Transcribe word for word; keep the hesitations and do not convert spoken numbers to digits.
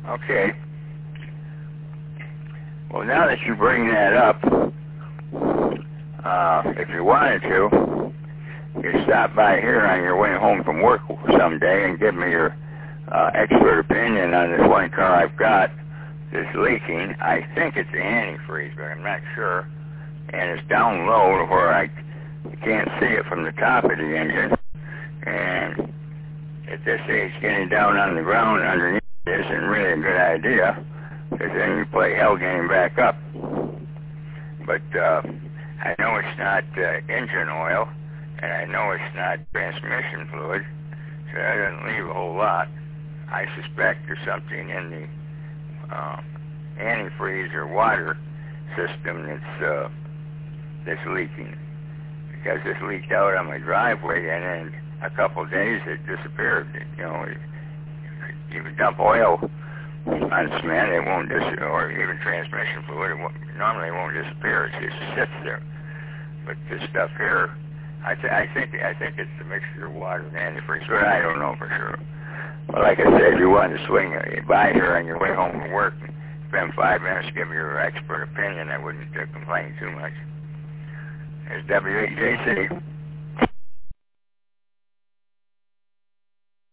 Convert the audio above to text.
Okay. Well, now that you bring that up, uh, if you wanted to, you stop by here on your way home from work someday and give me your uh, expert opinion on this one car I've got that's leaking. I think it's the antifreeze, but I'm not sure. And it's down low to where I can't see it from the top of the engine. And at this age, getting down on the ground underneath isn't really a good idea, because then you play hell getting back up. But uh, I know it's not uh, engine oil, and I know it's not transmission fluid, so that doesn't leave a whole lot. I suspect there's something in the uh, antifreeze or water system that's uh, that's leaking, because this leaked out on my driveway, and in a couple of days it disappeared. You know, it, you can dump oil on cement, it won't dis- or even transmission fluid, it won't, normally it won't disappear. It just sits there. But this stuff here, I, th- I think I think it's a mixture of water and antifreeze, but I don't know for sure. But like I said, if you wanted to swing by here on your way home from work, spend five minutes to give me your expert opinion, I wouldn't uh, complain too much. It's W H J C.